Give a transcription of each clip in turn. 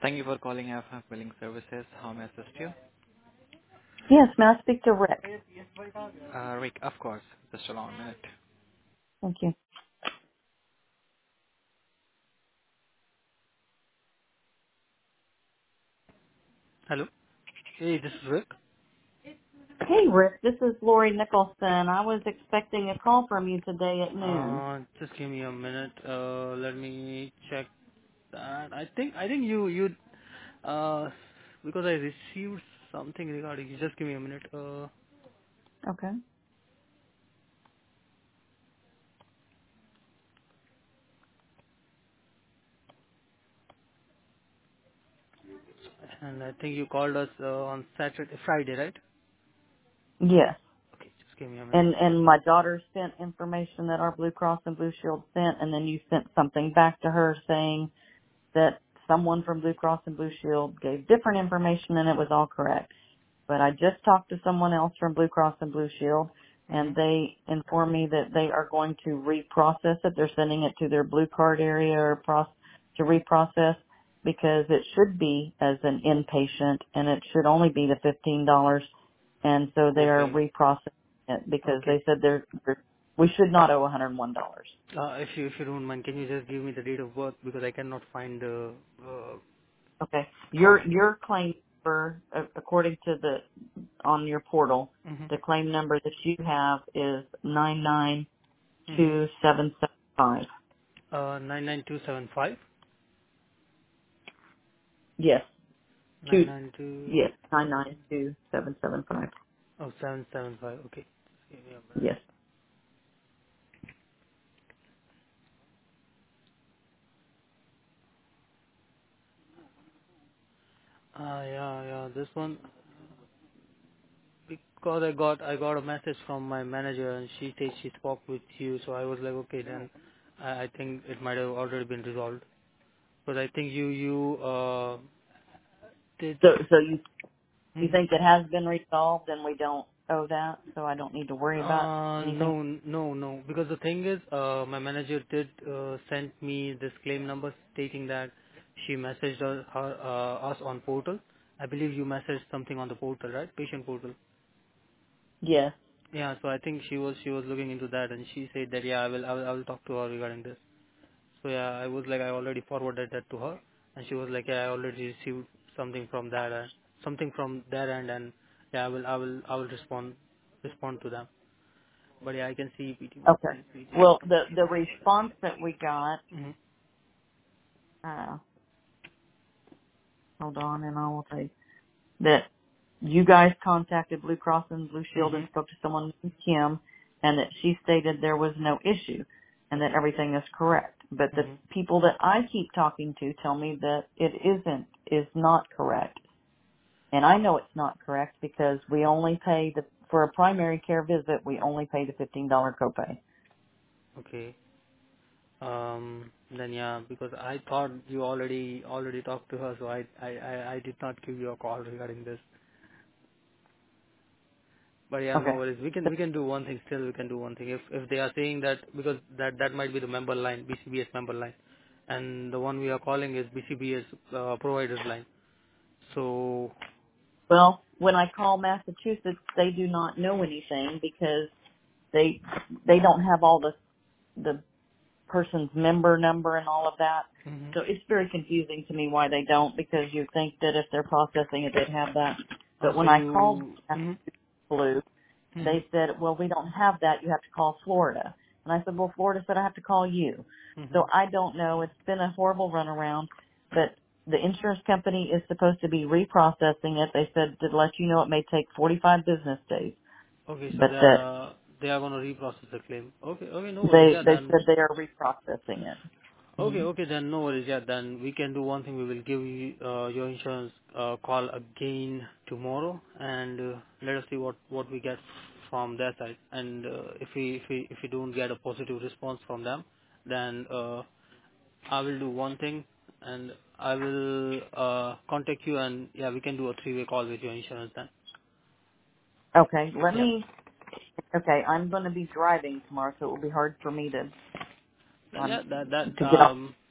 Thank you for calling AFF Billing Services. How may I assist you? Yes, may I speak to Rick? Rick, of course. Just allow a minute. Thank you. Hello. Hey, this is Rick. Hey, Rick, this is Lori Nicholson. I was expecting a call from you today at noon. Just give me a minute. Let me check that. I think you uh because I received something regarding. Just give me a minute. Okay. And I think you called us on Friday, right? Yes. Okay, just give me a minute. And my daughter sent information that our Blue Cross and Blue Shield sent, and then you sent something back to her saying that someone from Blue Cross and Blue Shield gave different information and it was all correct. But I just talked to someone else from Blue Cross and Blue Shield, and Mhm. they informed me that they are going to reprocess it. They're sending it to their blue card area to reprocess because it should be as an inpatient and it should only be the $15. And so they are Okay. reprocessing it because Okay. they said we should not owe $101. If you don't mind, can you just give me the date of birth because I cannot find the Okay. call. Your claim number, according to on your portal, Mhm. the claim number that you have is Mhm. 992-775. 99275. Yes. Two. 992. Yes. 992-775. Oh, 775. Okay. Just give me a minute. Yes. Yeah. This one because I got a message from my manager and she said she spoke with you, so I was like, okay, then I think it might have already been resolved. But I think you did. So you Mhm. think it has been resolved and we don't owe that, so I don't need to worry about anything? No. Because the thing is, my manager did send me this claim number stating that she messaged us on portal. I believe you messaged something on the portal, right? Patient portal. Yes. Yeah. So I think she was looking into that, and she said that yeah, I will talk to her regarding this. So yeah, I was like I already forwarded that to her, and she was like yeah, I already received something from that, something from their end, and yeah, I will respond to them. But yeah, I can see Okay. PTO Well, completion. the response that we got, Mhm. uh, hold on and I will tell you, that you guys contacted Blue Cross and Blue Shield and Mhm. spoke to someone named Kim, and that she stated there was no issue and that Okay. everything is correct. But the Mhm. people that I keep talking to tell me that is not correct. And I know it's not correct because we only pay for a primary care visit, we only pay the $15 copay. Okay. Then yeah, because I thought you already talked to her, so I did not give you a call regarding this. But yeah, no Okay. worries. We can do one thing. Still, we can do one thing. If they are saying that because that might be the member line, BCBS member line, and the one we are calling is BCBS providers line. So Well, when I call Massachusetts, they do not know anything because they they don't have all the person's member number and all of that. mhm. So it's very confusing to me why they don't, because you think that if they're processing it, they'd have that. But So when I called you mhm. Blue, Mhm. they said, well, we don't have that. You have to call Florida. And I said, well, Florida said I have to call you. Mhm. So I don't know. It's been a horrible runaround, but the insurance company is supposed to be reprocessing it. They said to let you know it may take 45 business days, Okay, so but that they are gonna reprocess the claim. Okay, no worries. Yeah, they then said they are reprocessing it. okay, Mhm. okay, then no worries. Yeah, then we can do one thing. We will give you your insurance call again tomorrow, and let us see what we get from their side. And if we don't get a positive response from them, then I will do one thing, and I will contact you, and yeah, we can do a three-way call with your insurance then. Okay, Yeah. okay, I'm going to be driving tomorrow, so it will be hard for me Yeah, um, that to get off.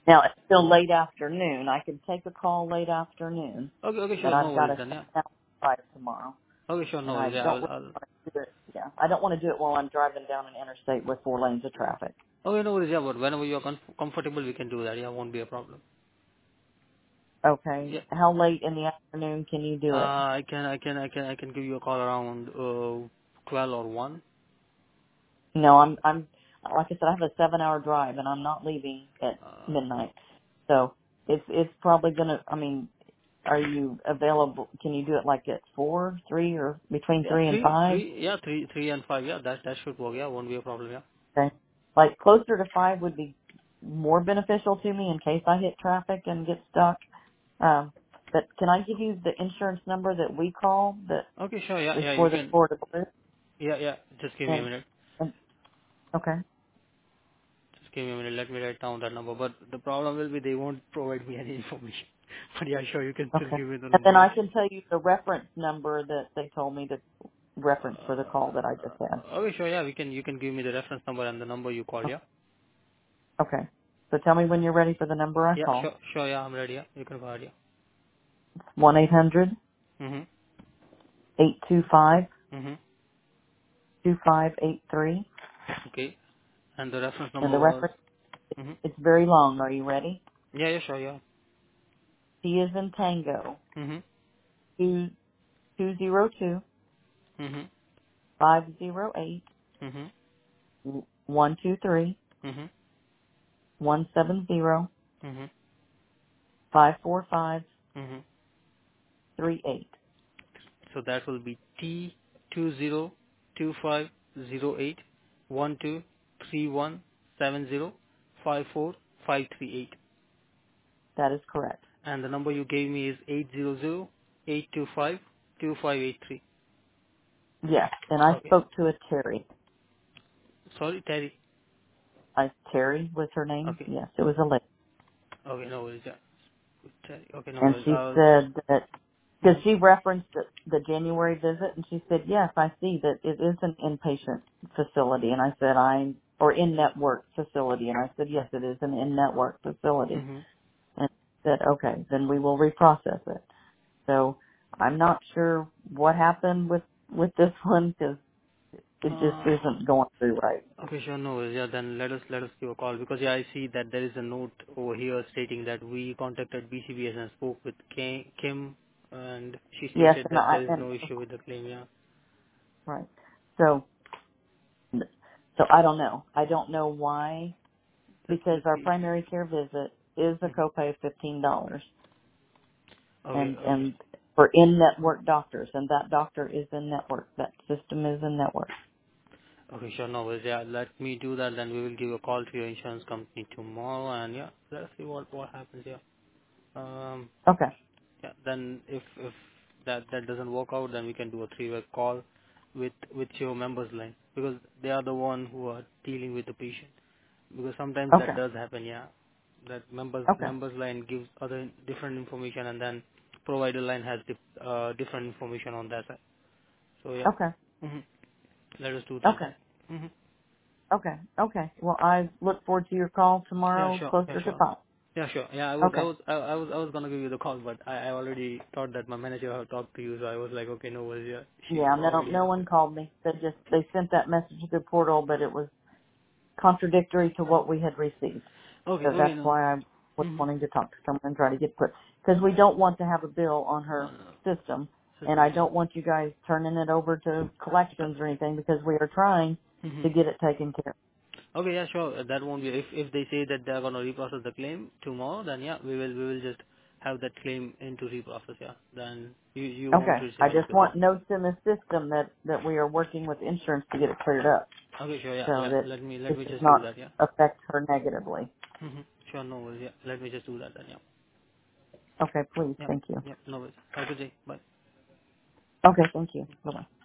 Now it's still late afternoon. I could take a call late afternoon, Okay, but sure, no I've got worries a then, yeah. shutdown fire tomorrow, Okay, sure, no and I worries, yeah, don't really I'll want to do it. Yeah, I don't want to do it while I'm driving down an interstate with 4 lanes of traffic. okay, no worries, yeah, but whenever you're comfortable, we can do that, yeah, won't be a problem. Okay. Yeah. How late in the afternoon can you do it? I can give you a call around 12 or 1. No, I'm like I said, I have a 7-hour drive, and I'm not leaving at Uh, midnight. So it's probably gonna. I mean, are you available? Can you do it like at 4, 3, or between yeah, 3 and 5? yeah, 3 and 5, yeah, that should work, yeah, won't be a problem, yeah. Okay. Like closer to 5 would be more beneficial to me in case I hit traffic and get stuck. But can I give you the insurance number that we call that Okay, sure, yeah, is yeah, you for the can, Florida Blue? yeah, just give me a And, minute. and okay, Just give me a minute, let me write down that number, but the problem will be they won't provide me any information. But yeah, sure, you can still okay. give me the And number, then yeah. I can tell you the reference number that they told me to reference for the call that I just had. Okay, sure, yeah, you can give me the reference number and the number you called, yeah. Okay. So tell me when you're ready for the number I Yeah, call. sure, yeah, I'm ready, yeah, you can go ahead, yeah. 1-800-825-2583. Mm-hmm, mm-hmm, okay, and the reference And number the was, reference, mm-hmm, it's very long. Are you ready? yeah, sure, yeah. T is in Tango. Mm-hmm, 202 mm-hmm, 508 mm-hmm, 123 mm-hmm, 170 mm-hmm, 545 mm-hmm. 38. So that will be T202508123170545538. That is correct. And the number you gave me is 800-825-2583. Yes. And I Okay. spoke to a Terry. Sorry, Terry. Terry was her name? Okay. Yes, it was a lady. Okay, no worries. Yeah. Terry. Okay, no And worries. she said that, because Mhm. she referenced the January visit, and she said, yes, I see that it is an inpatient facility. And I said, or in-network facility. And I said, yes, it is an in-network facility. Mhm. And she said, okay, then we will reprocess it. So I'm not sure what happened with this one, because it just Uh, isn't going through right. Okay, sure. No worries. Yeah, then let us give a call because yeah, I see that there is a note over here stating that we contacted BCBS and spoke with Kim, and she Yes, stated and that there is no issue with the claim. Yeah, right. So, so I don't know. I don't know why, that's because our the issue. primary care visit is a Mhm. copay of $15, Okay, okay, and for in-network doctors, and that doctor is in network. That system is in network. okay. Sure. No worries. Yeah, let me do that. Then we will give a call to your insurance company tomorrow, and yeah, let's see what happens. Yeah. Um. Okay. Yeah. Then if that doesn't work out, then we can do a three-way call with your members line because they are the one who are dealing with the patient. Because sometimes that Okay. does happen, yeah. That Okay. members line gives other different information, and then provider line has different information on that side. So yeah, Okay. hmm let us do that Okay. then. hmm Okay. Okay. Well, I look forward to your call Yeah, tomorrow sure. Yeah, closer to sure. 5. Yeah, sure. Yeah, Okay. I was gonna give you the call, but I already thought that my manager had talked to you, so I was like, okay, no worries. Yeah, she Yeah, already no asked one me. called me. They sent that message to the portal, but it was contradictory to what we had received. Okay, So okay, that's no. why I was Mm-hmm. wanting to talk to someone and try to get put, because we don't want to have a bill on No, her no, no. system, and System, I yeah. don't want you guys turning it over to collections or anything, because we are trying Mm-hmm. to get it taken care Okay, yeah, sure. That won't be. If they say that they are gonna reprocess the claim tomorrow, then yeah, we will just have that claim into reprocess. Yeah, then you of. won't Okay. receive I any just bill. Yeah. want notes in the system that we are working with insurance to get it cleared up, Okay, sure. Yeah, so yeah. that Let it me does just do not that. Yeah. affect her negatively. Sure, no worries. Yeah, let me just do that then. Yeah. Okay, please. Yeah. Thank you. Yeah. No worries. Have a good day. Bye. Okay, thank you. Bye-bye.